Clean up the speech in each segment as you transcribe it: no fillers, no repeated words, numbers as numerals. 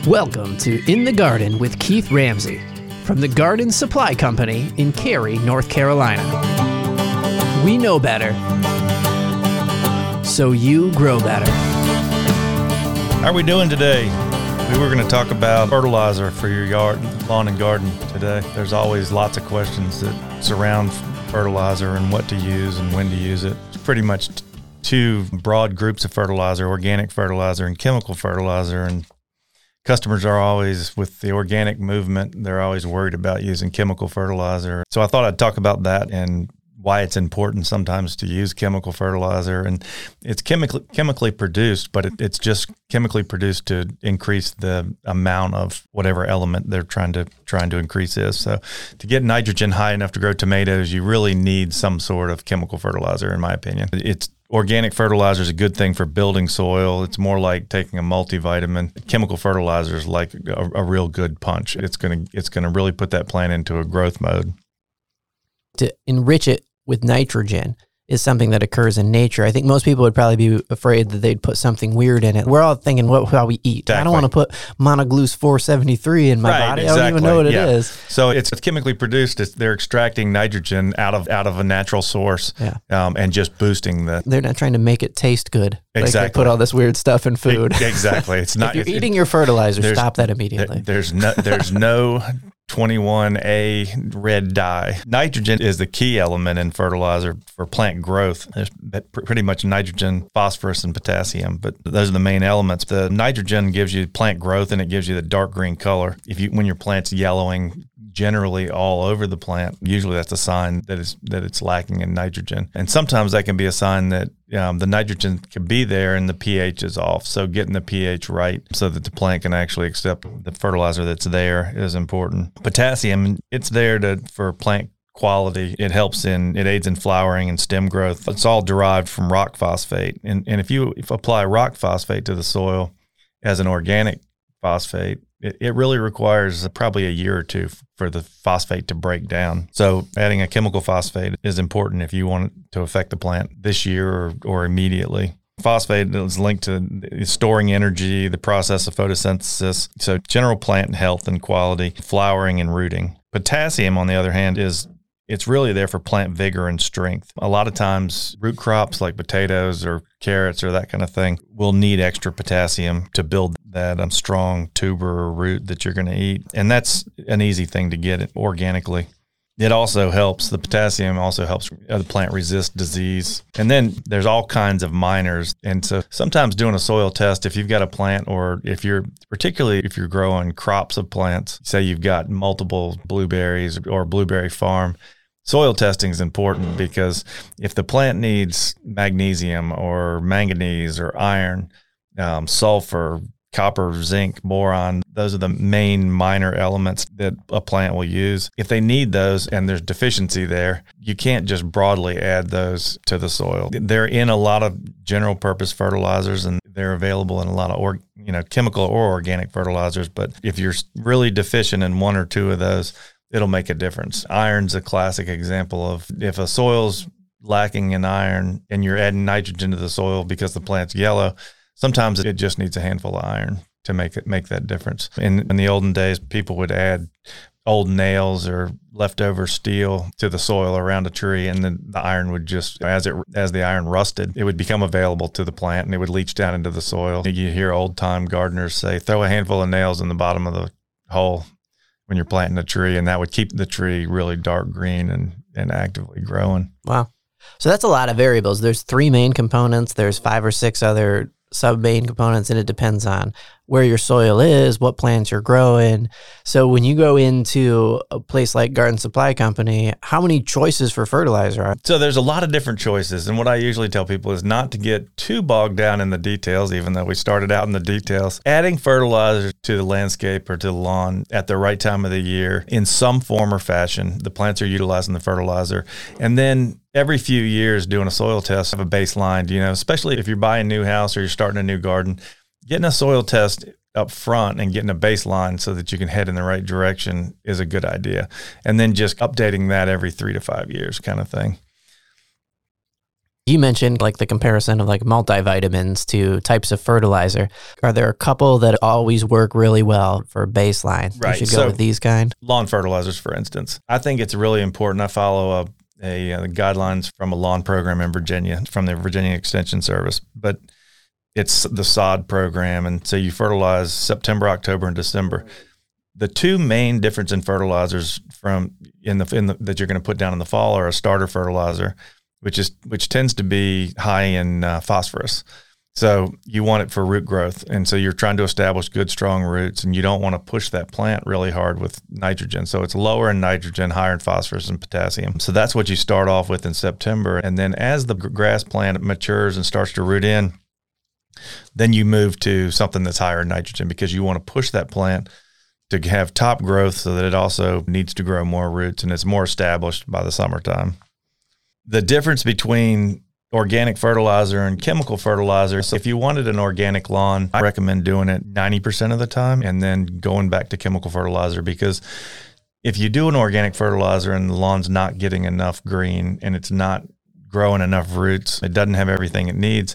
Welcome to In the Garden with Keith Ramsey from the Garden Supply Company in Cary, North Carolina. We know better, so you grow better. How are we doing today? We were going to talk about fertilizer for your yard, lawn and garden today. There's always lots of questions that surround fertilizer and what to use and when to use it. It's pretty much two broad groups of fertilizer, organic fertilizer and chemical fertilizer. And customers are always, with the organic movement, they're always worried about using chemical fertilizer. So I thought I'd talk about that and why it's important sometimes to use chemical fertilizer. And it's chemically produced, but it's just chemically produced to increase the amount of whatever element they're trying to increase is. So to get nitrogen high enough to grow tomatoes, you really need some sort of chemical fertilizer, in my opinion. Organic fertilizer is a good thing for building soil. It's more like taking a multivitamin. Chemical fertilizer is like a real good punch. It's gonna really put that plant into a growth mode. To enrich it with nitrogen is something that occurs in nature. I think most people would probably be afraid that they'd put something weird in it. We're all thinking how we eat. Exactly. I don't want to put monogluce 473 in my body. Exactly. I don't even know what it is. So it's chemically produced. They're extracting nitrogen out of a natural source, and just boosting the. They're not trying to make it taste good. Exactly. Like they put all this weird stuff in food. Exactly. It's not. If you're eating your fertilizer, stop that immediately. There's no 21A red dye. Nitrogen is the key element in fertilizer for plant growth. There's pretty much nitrogen, phosphorus, and potassium, but those are the main elements. The nitrogen gives you plant growth, and it gives you the dark green color. When your plant's yellowing generally all over the plant, usually that's a sign that it's lacking in nitrogen. And sometimes that can be a sign that the nitrogen can be there and the pH is off. So getting the pH right so that the plant can actually accept the fertilizer that's there is important. Potassium, it's there for plant quality. It aids in flowering and stem growth. It's all derived from rock phosphate. And if you apply rock phosphate to the soil as an organic phosphate, it really requires probably a year or two for the phosphate to break down. So adding a chemical phosphate is important if you want it to affect the plant this year or immediately. Phosphate is linked to storing energy, the process of photosynthesis, so general plant health and quality, flowering and rooting. Potassium, on the other hand, it's really there for plant vigor and strength. A lot of times, root crops like potatoes or carrots or that kind of thing will need extra potassium to build that strong tuber or root that you're going to eat. And that's an easy thing to get organically. It also helps, the potassium also helps the plant resist disease. And then there's all kinds of minors. And so sometimes doing a soil test, if you've got a plant, or particularly if you're growing crops of plants, say you've got multiple blueberries or a blueberry farm, soil testing is important, because if the plant needs magnesium or manganese or iron, sulfur, copper, zinc, boron, those are the main minor elements that a plant will use. If they need those and there's deficiency there, you can't just broadly add those to the soil. They're in a lot of general purpose fertilizers, and they're available in a lot of chemical or organic fertilizers. But if you're really deficient in one or two of those, it'll make a difference. Iron's a classic example of, if a soil's lacking in iron and you're adding nitrogen to the soil because the plant's yellow, sometimes it just needs a handful of iron to make that difference. In the olden days, people would add old nails or leftover steel to the soil around a tree, and then the iron would just, as the iron rusted, it would become available to the plant and it would leach down into the soil. You hear old-time gardeners say, throw a handful of nails in the bottom of the hole when you're planting a tree, and that would keep the tree really dark green and actively growing. Wow. So that's a lot of variables. There's 3 main components. There's 5 or 6 other sub-main components, and it depends on where your soil is, what plants you're growing. So when you go into a place like Garden Supply Company, how many choices for fertilizer are? So there's a lot of different choices. And what I usually tell people is not to get too bogged down in the details, even though we started out in the details. Adding fertilizer to the landscape or to the lawn at the right time of the year in some form or fashion, the plants are utilizing the fertilizer. And then every few years doing a soil test of a baseline, especially if you're buying a new house or you're starting a new garden, getting a soil test up front and getting a baseline so that you can head in the right direction is a good idea. And then just updating that every 3 to 5 years kind of thing. You mentioned like the comparison of like multivitamins to types of fertilizer. Are there a couple that always work really well for baseline? Right. You should go with these kind. Lawn fertilizers, for instance. I think it's really important. I follow the guidelines from a lawn program in Virginia, from the Virginia Extension Service, but it's the sod program. And so you fertilize September, October, and December. The two main difference in fertilizers that you're going to put down in the fall are a starter fertilizer, which tends to be high in phosphorus. So you want it for root growth. And so you're trying to establish good, strong roots, and you don't want to push that plant really hard with nitrogen. So it's lower in nitrogen, higher in phosphorus and potassium. So that's what you start off with in September. And then as the grass plant matures and starts to root in, then you move to something that's higher in nitrogen, because you want to push that plant to have top growth so that it also needs to grow more roots and it's more established by the summertime. The difference between organic fertilizer and chemical fertilizer. So if you wanted an organic lawn, I recommend doing it 90% of the time and then going back to chemical fertilizer, because if you do an organic fertilizer and the lawn's not getting enough green and it's not growing enough roots, it doesn't have everything it needs,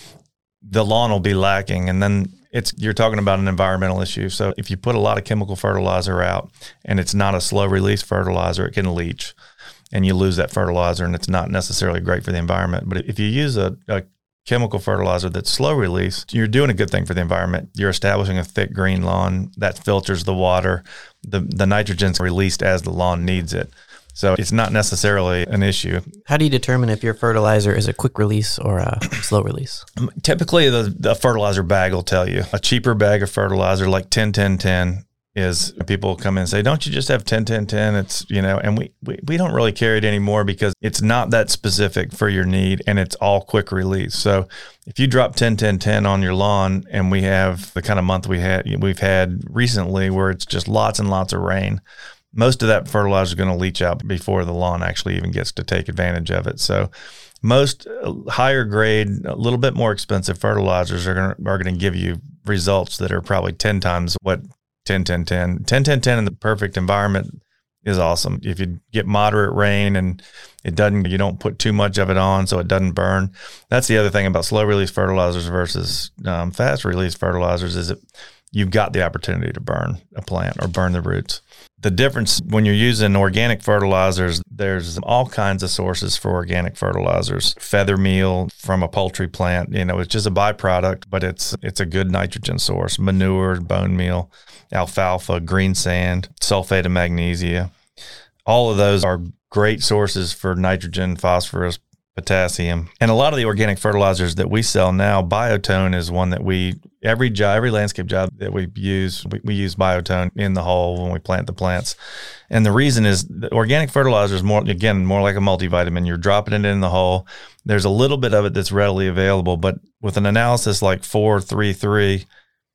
the lawn will be lacking. And then you're talking about an environmental issue. So if you put a lot of chemical fertilizer out and it's not a slow release fertilizer, it can leach and you lose that fertilizer, and it's not necessarily great for the environment. But if you use a chemical fertilizer that's slow release, you're doing a good thing for the environment. You're establishing a thick green lawn that filters the water. The nitrogen's released as the lawn needs it. So it's not necessarily an issue. How do you determine if your fertilizer is a quick release or a slow release? Typically, the fertilizer bag will tell you. A cheaper bag of fertilizer like 10-10-10 is, people come in and say, don't you just have 10-10-10? It's, and we don't really carry it anymore because it's not that specific for your need and it's all quick release. So if you drop 10-10-10 on your lawn, and we have the kind of month we've had recently where it's just lots and lots of rain, most of that fertilizer is going to leach out before the lawn actually even gets to take advantage of it. So most higher grade, a little bit more expensive fertilizers are going to give you results that are probably 10 times what 10-10-10. 10-10-10 in the perfect environment is awesome. If you get moderate rain and you don't put too much of it on so it doesn't burn. That's the other thing about slow release fertilizers versus fast release fertilizers, is that you've got the opportunity to burn a plant or burn the roots. The difference when you're using organic fertilizers, there's all kinds of sources for organic fertilizers. Feather meal from a poultry plant, it's just a byproduct, but it's a good nitrogen source. Manure, bone meal, alfalfa, green sand, sulfate of magnesia. All of those are great sources for nitrogen, phosphorus, potassium. And a lot of the organic fertilizers that we sell now, Biotone is one that every landscape job that we use Biotone in the hole when we plant the plants. And the reason is that organic fertilizer is more like a multivitamin. You're dropping it in the hole. There's a little bit of it that's readily available, but with an analysis like 4-3-3,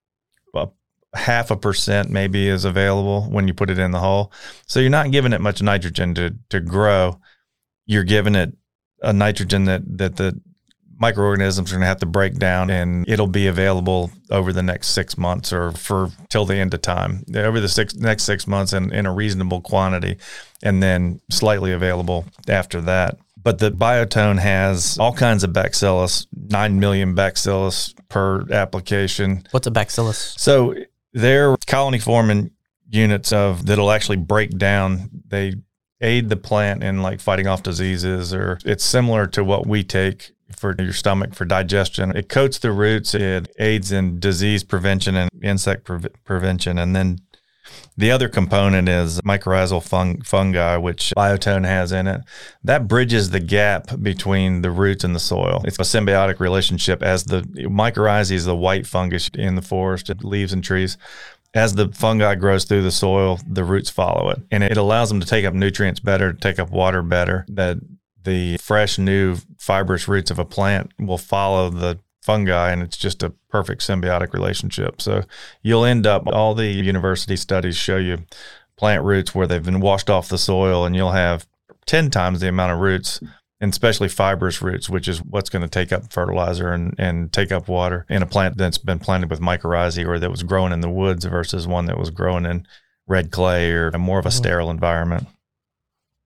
0.5% maybe is available when you put it in the hole. So you're not giving it much nitrogen to grow. You're giving it a nitrogen that the microorganisms are going to have to break down, and it'll be available over the next 6 months or till the end of time, over the next 6 months in a reasonable quantity, and then slightly available after that. But the Biotone has all kinds of bacillus, 9 million bacillus per application. What's a bacillus? So they're colony forming units that'll actually break down. They aid the plant in like fighting off diseases, or it's similar to what we take for your stomach for digestion. It coats the roots. It aids in disease prevention and insect prevention. And then the other component is mycorrhizal fungi, which Biotone has in it. That bridges the gap between the roots and the soil. It's a symbiotic relationship. As the mycorrhizae is the white fungus in the forest, leaves and trees. As the fungi grows through the soil, the roots follow it. And it allows them to take up nutrients better, take up water better. That the fresh, new, fibrous roots of a plant will follow the fungi, and it's just a perfect symbiotic relationship. So you'll end up, all the university studies show you plant roots where they've been washed off the soil, and you'll have 10 times the amount of roots, and especially fibrous roots, which is what's going to take up fertilizer and take up water in a plant that's been planted with mycorrhizae or that was growing in the woods versus one that was growing in red clay or more of a sterile environment.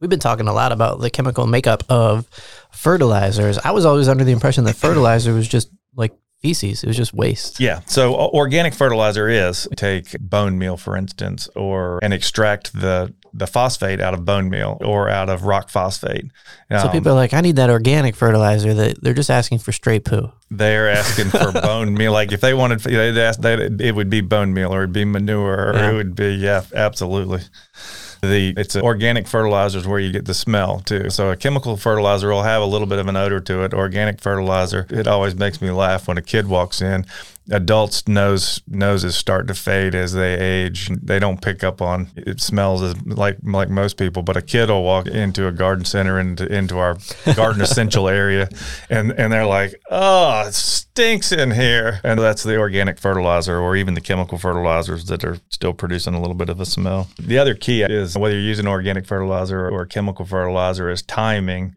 We've been talking a lot about the chemical makeup of fertilizers. I was always under the impression that fertilizer was just like feces. It was just waste. Yeah. So organic fertilizer is take bone meal, for instance, and extract the phosphate out of bone meal or out of rock phosphate. So people are like, I need that organic fertilizer. They're just asking for straight poo. They're asking for bone meal. Like if they wanted, it would be bone meal or it'd be manure or it would be, absolutely. It's organic fertilizers where you get the smell too. So a chemical fertilizer will have a little bit of an odor to it. Organic fertilizer, it always makes me laugh when a kid walks in. Adults' noses start to fade as they age. They don't pick up on it smells as like most people, but a kid will walk into a garden center into our garden essential area and they're like, oh, it stinks in here. And that's the organic fertilizer or even the chemical fertilizers that are still producing a little bit of a smell. The other key is whether you're using organic fertilizer or chemical fertilizer is timing.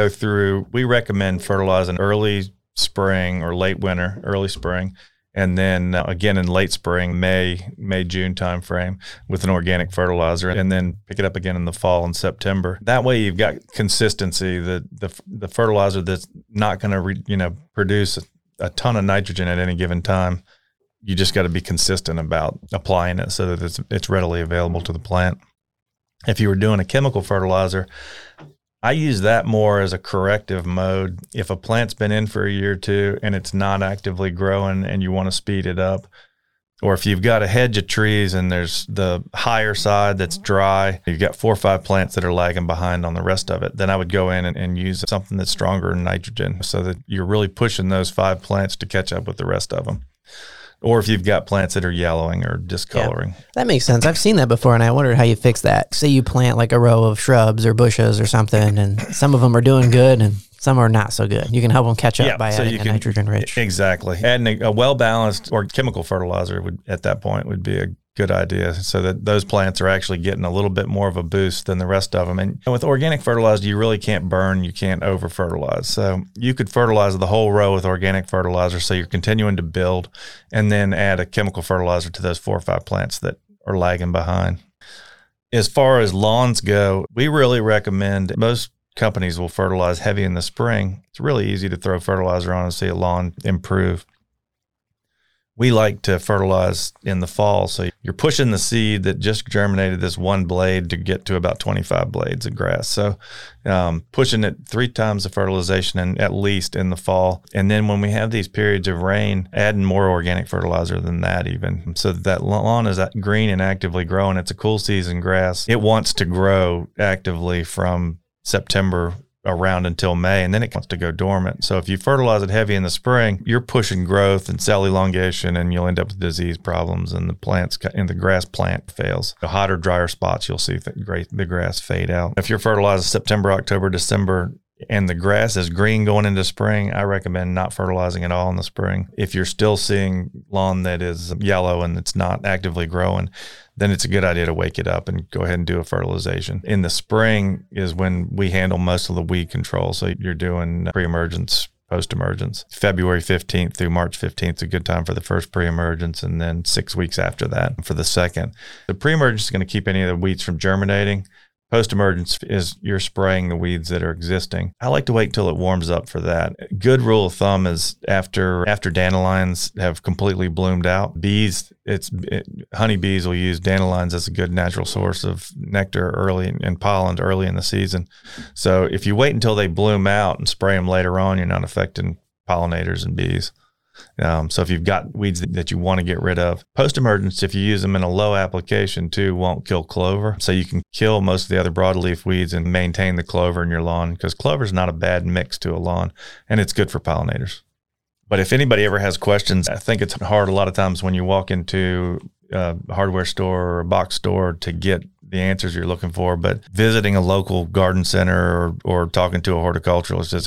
We recommend fertilizing early spring or late winter, early spring. And then again in late spring, May, June timeframe with an organic fertilizer, and then pick it up again in the fall and September. That way, you've got consistency. The fertilizer that's not going to produce a ton of nitrogen at any given time. You just got to be consistent about applying it so that it's readily available to the plant. If you were doing a chemical fertilizer, I use that more as a corrective mode. If a plant's been in for a year or two and it's not actively growing and you want to speed it up, or if you've got a hedge of trees and there's the higher side that's dry, you've got 4 or 5 plants that are lagging behind on the rest of it, then I would go in and use something that's stronger in nitrogen so that you're really pushing those 5 plants to catch up with the rest of them. Or if you've got plants that are yellowing or discoloring. Yeah, that makes sense. I've seen that before, and I wondered how you fix that. Say you plant like a row of shrubs or bushes or something, and some of them are doing good and some are not so good. You can help them catch up by adding a nitrogen-rich. Exactly. Adding a well-balanced or chemical fertilizer at that point would be a good idea so that those plants are actually getting a little bit more of a boost than the rest of them. And with organic fertilizer, you really can't burn, you can't over-fertilize. So you could fertilize the whole row with organic fertilizer so you're continuing to build and then add a chemical fertilizer to those 4 or 5 plants that are lagging behind. As far as lawns go, we really recommend most companies will fertilize heavy in the spring. It's really easy to throw fertilizer on and see a lawn improve. We like to fertilize in the fall. So you're pushing the seed that just germinated this one blade to get to about 25 blades of grass. So pushing it 3 times the fertilization and at least in the fall. And then when we have these periods of rain, adding more organic fertilizer than that even. So that lawn is green and actively growing. It's a cool season grass. It wants to grow actively from September around until May, and then it wants to go dormant. So if you fertilize it heavy in the spring, you're pushing growth and cell elongation, and you'll end up with disease problems, and the grass plant fails. The hotter, drier spots, you'll see the grass fade out. If you're fertilizing September, October, December, and the grass is green going into spring, I recommend not fertilizing at all in the spring. If you're still seeing lawn that is yellow and it's not actively growing, then it's a good idea to wake it up and go ahead and do a fertilization. In the spring is when we handle most of the weed control. So you're doing pre-emergence, post-emergence. February 15th through March 15th is a good time for the first pre-emergence, and then 6 weeks after that for the second. The pre-emergence is going to keep any of the weeds from germinating. Post-emergence is you're spraying the weeds that are existing. I like to wait until it warms up for that. Good rule of thumb is after dandelions have completely bloomed out, honeybees will use dandelions as a good natural source of nectar early and pollen early in the season. So if you wait until they bloom out and spray them later on, you're not affecting pollinators and bees. So if you've got weeds that you want to get rid of, post-emergence, if you use them in a low application too, won't kill clover. So you can kill most of the other broadleaf weeds and maintain the clover in your lawn, because clover is not a bad mix to a lawn, and it's good for pollinators. But if anybody ever has questions, I think it's hard a lot of times when you walk into a hardware store or a box store to get the answers you're looking for. But visiting a local garden center or talking to a horticulturalist is a great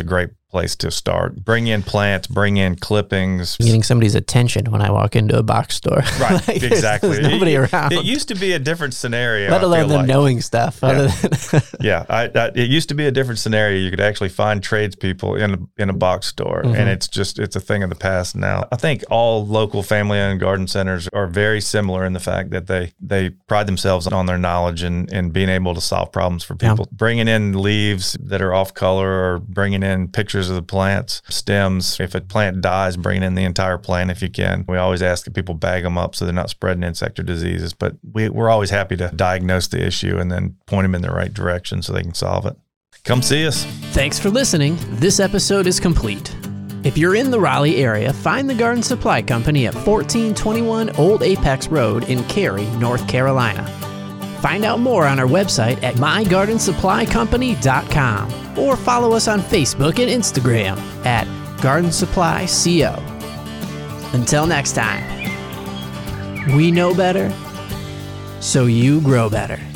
place to start. Bring in plants, bring in clippings. Getting somebody's attention when I walk into a box store. Right, like, exactly. There's nobody around. It used to be a different scenario. Let alone them knowing stuff. Yeah. Other than It used to be a different scenario. You could actually find tradespeople in a box store, and it's a thing of the past now. I think all local family-owned garden centers are very similar in the fact that they pride themselves on their knowledge and being able to solve problems for people. Yeah. Bringing in leaves that are off color or bringing in pictures of the plants, stems. If a plant dies, bringing in the entire plant if you can. We always ask that people bag them up so they're not spreading insect or diseases, but we're always happy to diagnose the issue and then point them in the right direction so they can solve it. Come see us. Thanks for listening. This episode is complete. If you're in the Raleigh area, find the Garden Supply Company at 1421 Old Apex Road in Cary, North Carolina. Find out more on our website at mygardensupplycompany.com or follow us on Facebook and Instagram at Garden Supply CO. Until next time, we know better, so you grow better.